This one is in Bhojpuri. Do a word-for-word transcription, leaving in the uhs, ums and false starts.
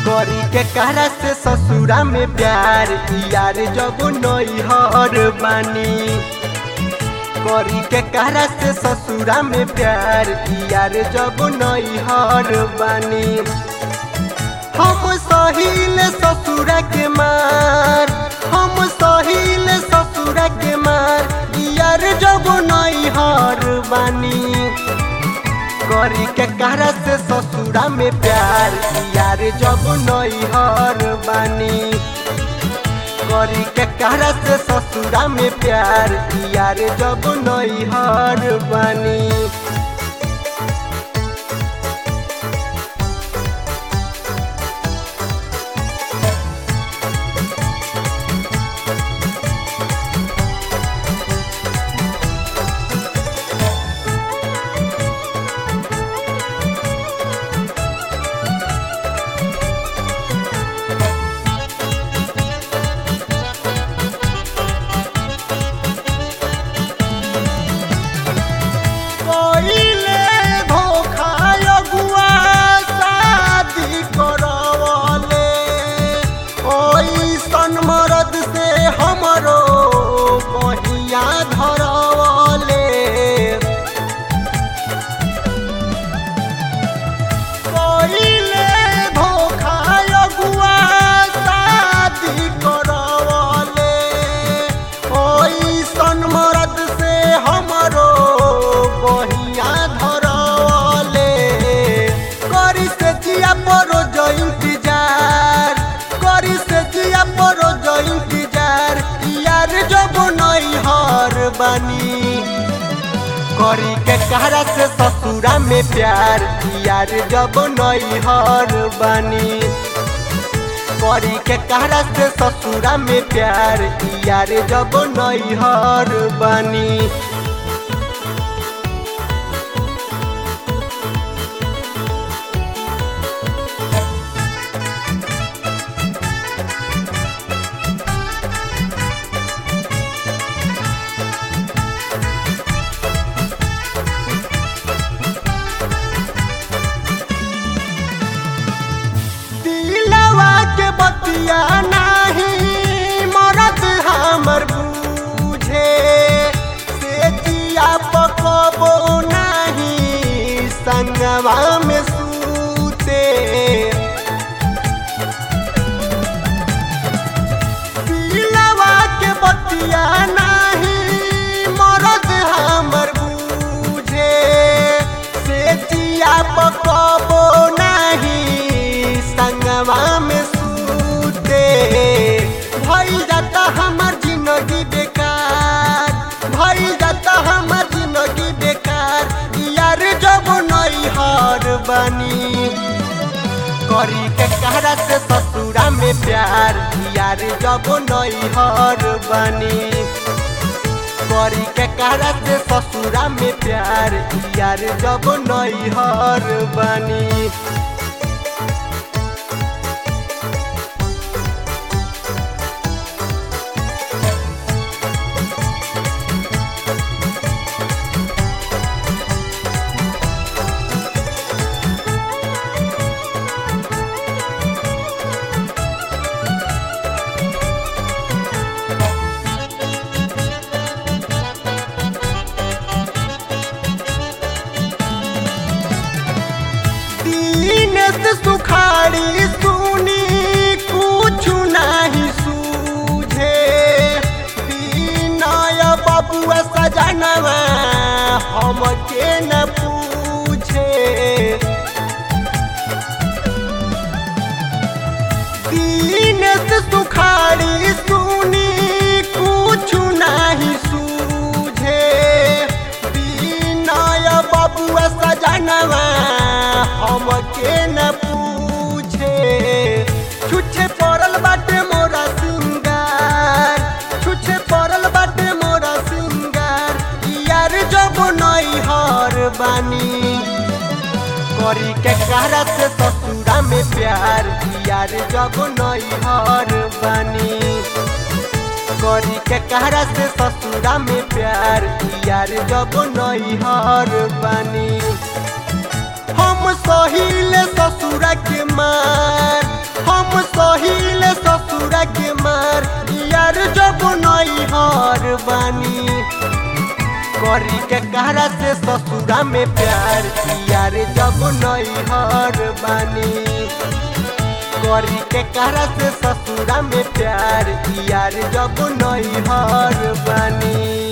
करी के कहरा से ससुरा में प्यार यार जब नैहर बानी। करी के कहरा से ससुरा में प्यार यार जब नैहर बानी। हम सहिल ससुरा के मार, हम सहिल ससुरा के मार यार जब नैहर बानी। करी के कहरा से ससुरा में प्यार यार जब नैहर बानी। करी के कहरा से ससुरा में प्यार यार जब नैहर बानी। करी के कहरा से ससुरा में प्यार यार जब नैहर बानी। करी के कहरा से ससुरा में प्यार यार जब नैहर बानी। नहीं मरद हमर बूझे से जिया पकबो नहीं संगवा में सूते। दिलवा के बतिया नहीं मरद हमर बूझे से जिया पकबो नहीं संगवा में भइल जाता हमार जिंदगी बेकार, भइल जाता हमार जिंदगी बेकार यार जब नैहर बानी। करी के कहरा से ससुरा में प्यार यार जब नैहर बानी। करी के कहरा से ससुरा में प्यार यार जब नैहर बानी। सुखाड़ी सुनी कुछ नहीं सूझे बिनय बबुआ सजनवा हमके न पूछे। दीन सुखाड़ी सुनी कुछ नहीं सूझे बिनय बबुआ सजनवा हमके न पूछे। छुछे पड़ल बाटे मोरा सिंगार, छुछे पड़ल बाटे मोरा सिंगार यार जब नैहर बानी। करी के कहरा से ससुरा में प्यार यार जब नैहर बानी। करी के कहरा से ससुरा में प्यार यार जब नैहर बानी। हम सहिल ससुरा के मार, सहिले ससुरा के मार यार जब नैहर बानी करी के कहरा से ससुरा में प्यार यार जब नैहर बानी करी के कहरा से ससुरा में प्यार यार जब नैहर बानी।